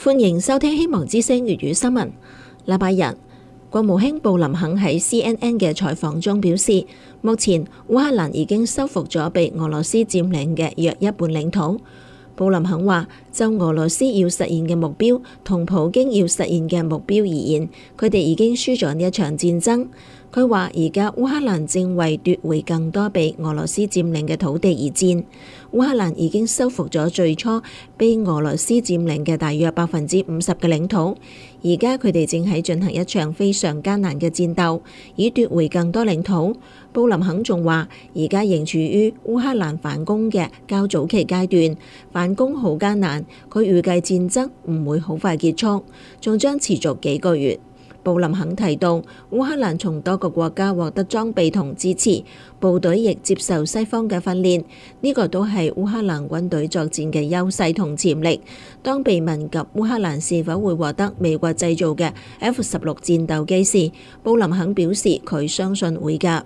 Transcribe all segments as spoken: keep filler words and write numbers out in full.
歡迎收聽希望之聲粵語新聞。禮拜日，國務卿布林肯喺 C N N 嘅採訪中表示，目前烏克蘭已經收復咗被俄羅斯佔領嘅約一半領土。布林肯話，就俄羅斯要實現嘅目標同普京要實現嘅目標而言，佢哋已經輸咗呢一場戰爭。佢話而家烏克蘭正為奪回更多被俄羅斯佔領嘅土地而戰。烏克蘭已經收復咗最初被俄羅斯佔領嘅大約百分之五十嘅領土，而家佢哋正喺進行一場非常艱難嘅戰鬥，以奪回更多領土。布林肯仲話，而家仍處於烏克蘭反攻嘅較早期階段，反攻好艱難，佢預計戰爭唔會好快結束，仲將持續幾個月。布林肯提到，烏克蘭從多個國家獲得裝備同支持，部隊亦接受西方嘅訓練，呢個都係烏克蘭軍隊作戰嘅優勢同潛力。當被問及烏克蘭是否會獲得美國製造嘅 F 十六戰鬥機時，布林肯表示佢相信會㗎。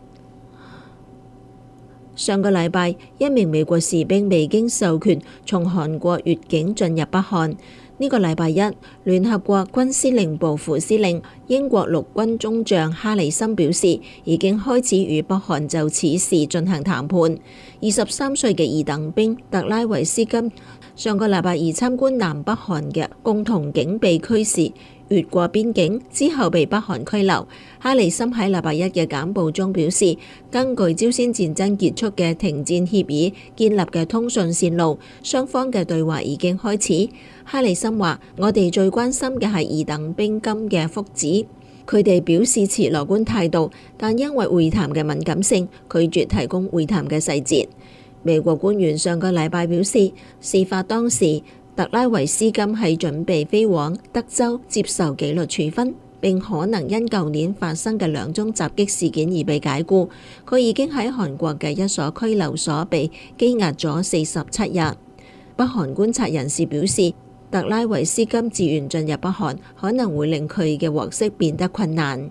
上個禮拜，一名美國士兵未經授權從韓國越境進入北韓。呢個禮拜一，聯合國軍司令部副司令、英國陸軍中將哈里森表示，已經開始與北韓就此事進行談判。二十三歲嘅二等兵特拉維斯金上個禮拜二參觀南北韓嘅共同警備區時，越過邊境之後被北韓拘留。哈里森喺禮拜一嘅簡報中表示，根據朝鮮戰爭結束嘅停戰協議建立嘅通訊線路，雙方嘅對話已經開始。哈里森話：我哋最關心嘅係二等兵金嘅福祉。佢哋表示持樂觀態度，但因為會談嘅敏感性，拒絕提供會談嘅細節。美國官員上個禮拜表示，事發當時，特拉維斯金係準備飛往德州接受紀律處分，並可能因舊年發生嘅兩宗襲擊事件而被解僱。佢已經喺韓國嘅一所拘留所被羈押咗四十七日。北韓觀察人士表示，特拉維斯金自願進入北韓，可能會令佢嘅獲釋變得困難。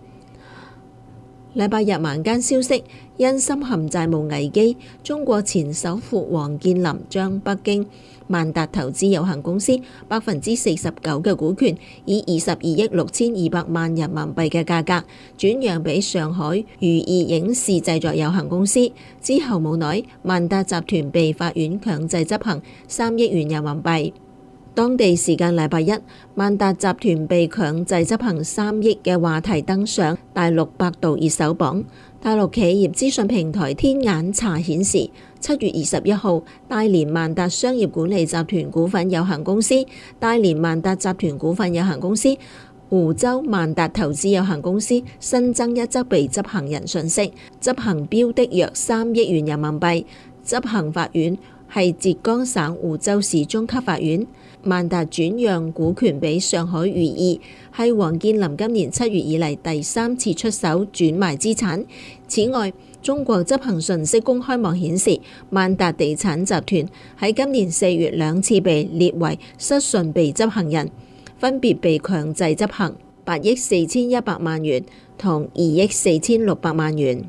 禮拜日晚間消息，因深陷債務危機，中國前首富王健林將北京萬達投資有限公司百分之四十九嘅股權，以二十二億六千二百萬人民幣嘅價格轉讓俾上海如意影視製作有限公司。之後冇耐，萬達集團被法院強制執行三億元人民幣。當地時間禮拜一，萬達集團被強制執行三億嘅話題登上大陸百度熱搜榜。大陸企業資訊平台天眼查顯示，七月二十一號，大連萬達商業管理集團股份有限公司、大連萬達集團股份有限公司、湖州萬達投資有限公司新增一則被執行人信息，執行標的約三億元人民幣。執行法院係浙江省湖州市中級法院。萬達轉讓股權俾上海如意，係王健林今年七月以嚟第三次出手轉賣資產。此外，中國執行信息公開網顯示，萬達地產集團喺今年四月兩次被列為失信被執行人，分別被強制執行八億四千一百萬元同二億四千六百萬元。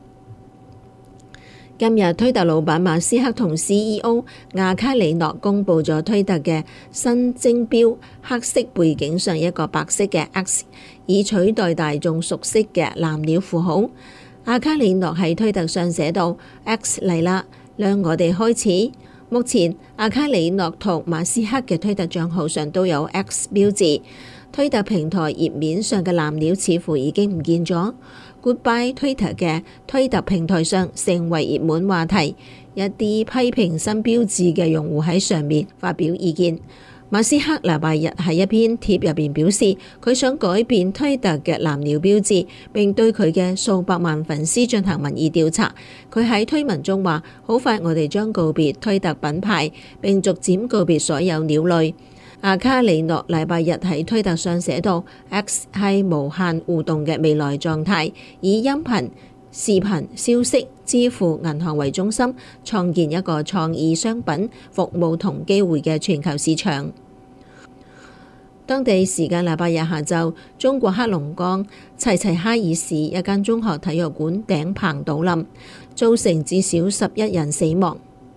今日推特老闆馬斯克同 C E O 阿卡里諾公佈咗推特嘅新精標，黑色背景上一個白色嘅 X， 以取代大眾熟悉嘅藍鳥符號。阿卡里諾喺推特上寫到 X 嚟啦，讓我哋開始。目前阿卡里諾同馬斯克嘅推特帳號上都有 X 標誌。推特平台頁面上嘅藍鳥似乎已經唔見咗。Goodbye Twitter 嘅推特平台上成為熱門話題，一啲批評新標誌嘅用戶喺上面發表意見。馬斯克禮拜日喺一篇貼入邊表示，佢想改變推特嘅藍鳥標誌，並對佢嘅數百萬粉絲進行民意調查。佢喺推文中話：好快我哋將告別推特品牌，並逐漸告別所有鳥類。阿卡里諾禮拜日喺推特上寫道 ：X 係無限互動嘅未來狀態，以音頻、視頻、消息、支付、銀行為中心，創建一個創意商品、服務同機會嘅全球市場。當地時間禮拜日下晝，中國黑龍江齊齊哈爾市一間中學體育館頂棚倒冧，造成至少十一人死亡。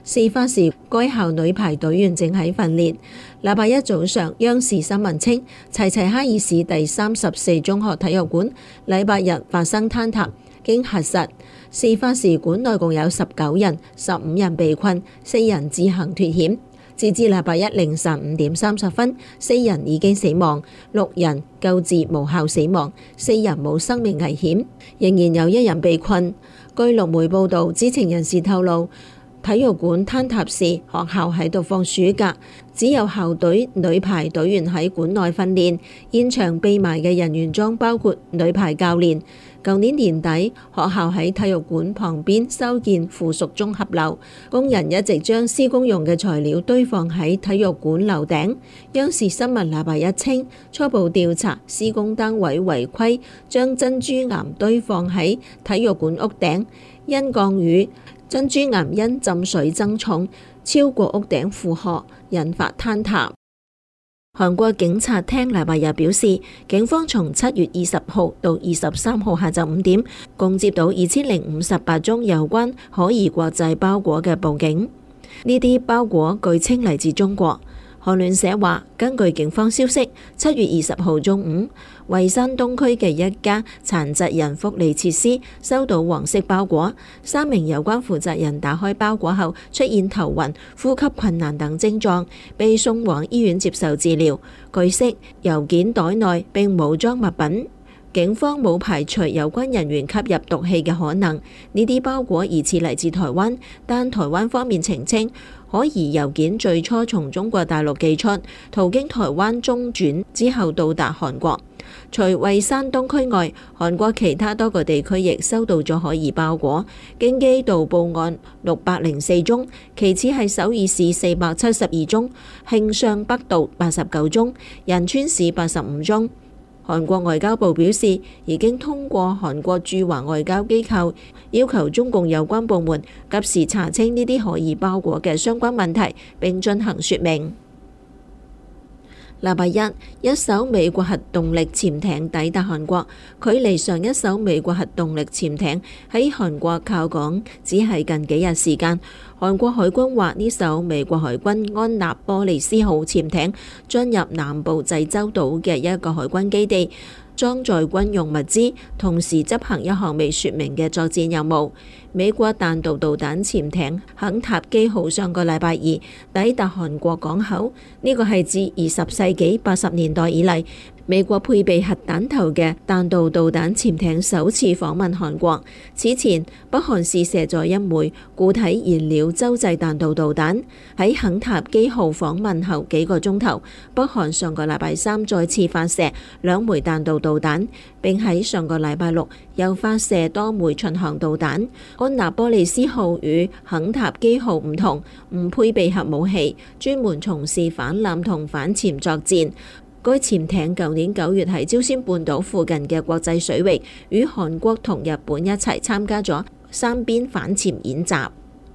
事發時，該校女排隊員正喺訓練。禮拜一早上，央視新聞稱，齊齊哈爾市第三十四中學體育館禮拜日發生坍塌，經核實，事發時館內共有十九人，十五人被困，四人自行脫險。截至禮拜一凌晨五點三十分，四人已經死亡，六人救治無效死亡，四人冇生命危險，仍然有一人被困。據陸媒報導，知情人士透露，體育館坍塌時，學校喺度放暑假，只有校隊女排隊員喺館內訓練，現場被埋嘅人員中包括女排教練。舊年年底，學校喺體育館旁邊修建附屬綜合樓，工人一直將施工用嘅材料堆放喺體育館樓頂。央視新聞禮拜一稱，初步調查施工單位違規將珍珠岩堆放喺體育館屋頂，因降雨，珍珠岩因浸水增重，超過屋頂負荷，引發坍塌。韓國警察廳禮拜日表示，警方從七月二十號到二十三號下晝五點，共接到二千零五十八宗有關可疑國際包裹嘅報警。呢啲包裹據稱嚟自中國。韓聯社話，根據警方消息，七月二十號中午，蔚山東區嘅一家殘疾人福利設施收到黃色包裹，三名有關負責人打開包裹後出現頭暈、呼吸困難等症狀，被送往醫院接受治療。據悉，郵件袋內並冇裝物品。警方冇排除有關人員吸入毒氣嘅可能。呢啲包裹疑似嚟自台灣，但台灣方面澄清，可疑郵件最初從中國大陸寄出，途經台灣中轉之後到達韓國。除蔚山東區外，韓國其他多個地區亦收到咗可疑包裹，京畿道報案六百零四宗，其次係首爾市四百七十二宗，慶尚北道八十九宗，仁川市八十五宗。韓國外交部表示，已經通過韓國駐華外交機構，要求中共有關部門及時查清呢啲可疑包裹嘅相關問題，並進行說明。禮拜一，一艘美國核動力潛艇抵達韓國，距離上一艘美國核動力潛艇喺韓國靠港只係近幾日時間。韓國海軍話，呢艘美國海軍安納波利斯號潛艇進入南部濟州島嘅一個海軍基地，裝載軍用物資，同時執行一項未說明嘅作戰任務。美國彈道導彈潛艇肯塔基號上個禮拜二抵達韓國港口，呢個係自二十世紀八十年代以嚟，美國配備核彈頭嘅彈道導彈潛艇首次訪問韓國。此前，北韓試射咗一枚固體燃料洲際彈道導彈。喺肯塔基號訪問後幾個鐘頭，北韓上個禮拜三再次發射兩枚彈道導彈，並喺上個禮拜六又發射多枚巡航導彈。安納波利斯號與肯塔基號唔同，唔配備核武器，專門從事反艦同反潛作戰。該潛艇舊年九月喺朝鮮半島附近嘅國際水域，與韓國同日本一齊參加咗三邊反潛演習。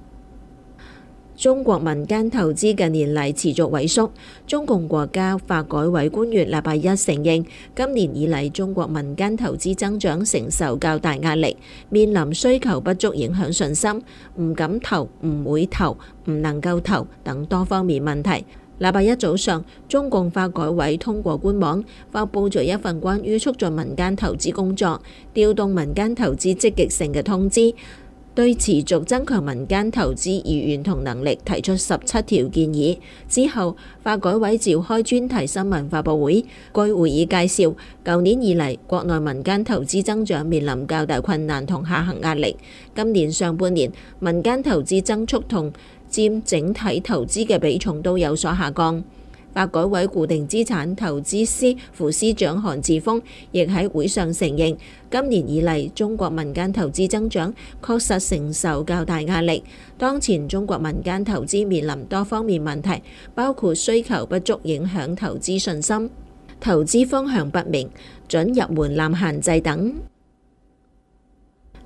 中國民間投資近年嚟持續萎縮，中共國家發改委官員禮拜一承認，今年以嚟中國民間投資增長承受較大壓力，面臨需求不足影響信心，唔敢投、唔會投、唔能夠投等多方面問題。禮拜一早上，中共發改委通過官網發佈咗一份關於促進民間投資工作、調動民間投資積極性嘅通知，對持續增強民間投資意願同能力提出十七條建議。之後，發改委召開專題新聞發佈會，該會議介紹，舊年以嚟國內民間投資增長面臨較大困難同下行壓力。今年上半年，民間投資增速同佔整體投資嘅比重都有所下降。發改委固定資產投資司副司長韓志峰亦喺會上承認，今年以嚟中國民間投資增長確實承受較大壓力。當前中國民間投資面臨多方面問題，包括需求不足影響投資信心、投資方向不明、准入門檻限制等。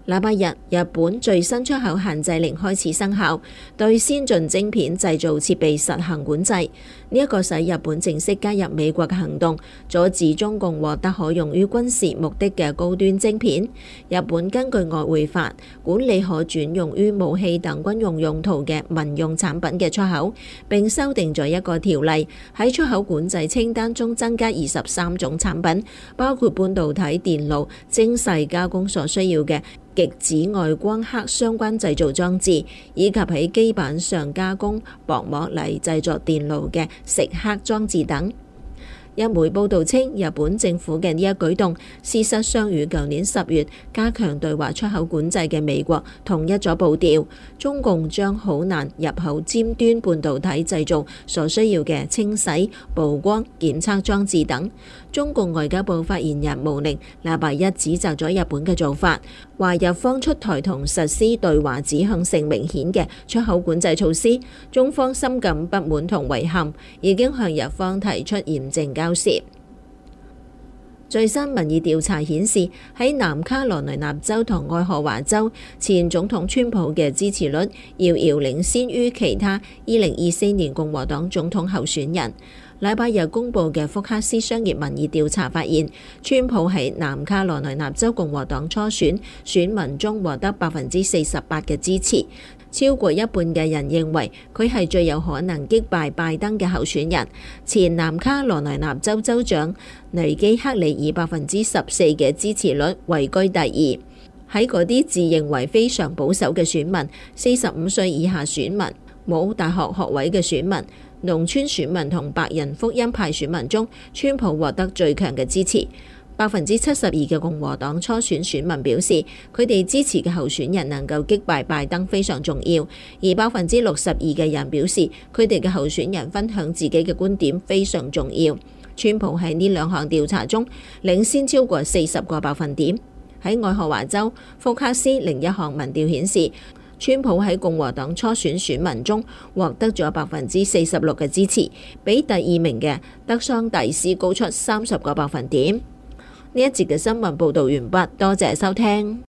禮拜日，日本最新出口限制令開始生效，對先進晶片製造設備實行管制。呢、這、一個使日本正式加入美國嘅行動，阻止中共獲得可用於軍事目的嘅高端晶片。日本根據外匯法管理可轉用於武器等軍用用途嘅民用產品嘅出口，並修訂咗一個條例，喺出口管制清單中增加二十三種產品，包括半導體、電腦、精細加工所需要嘅極紫外光刻相關製造裝置，以及喺基板上加工薄膜嚟製作電路嘅蝕刻裝置等。一枚報導稱，日本政府嘅呢一舉動，事實上與舊年十月加強對華出口管制嘅美國統一咗步調。中共將好難入口尖端半導體製造所需要嘅清洗、曝光、檢測裝置等。中共外交部發言人毛寧禮拜一指責咗日本嘅做法，話日方出台同實施對華指向性明顯嘅出口管制措施，中方深感不滿同遺憾，已經向日方提出嚴正交涉。最新民意調查顯示，喺南卡羅來納州同愛荷華州，前總統川普嘅支持率遙遙領先於其他二零二四年共和黨總統候選人。禮拜日公佈嘅福克斯商業民意調查發現，川普喺南卡羅來納州共和黨初選選民中獲得百分之四十八嘅支持，超過一半嘅人認為佢係最有可能擊敗拜登嘅候選人。前南卡羅來納州州長尼基克里以百分之十四嘅支持率位居第二。喺嗰啲自認為非常保守嘅選民、四十五歲以下選民、冇大學學位嘅選民、農村選民同白人福音派選民中，川普獲得最強嘅支持。百分之七十二嘅共和黨初選選民表示，佢哋支持嘅候選人能夠擊敗拜登非常重要，而百分之六十二嘅人表示，佢哋嘅候選人分享自己嘅觀點非常重要。川普喺呢兩項調查中領先超過四十個百分點。喺愛荷華州，福克斯另一項民調顯示，川普喺共和黨初選選民中獲得咗百分之四十六嘅支持，比第二名嘅德桑蒂斯高出三十個百分點。呢一節嘅新聞報導完畢，多謝收聽。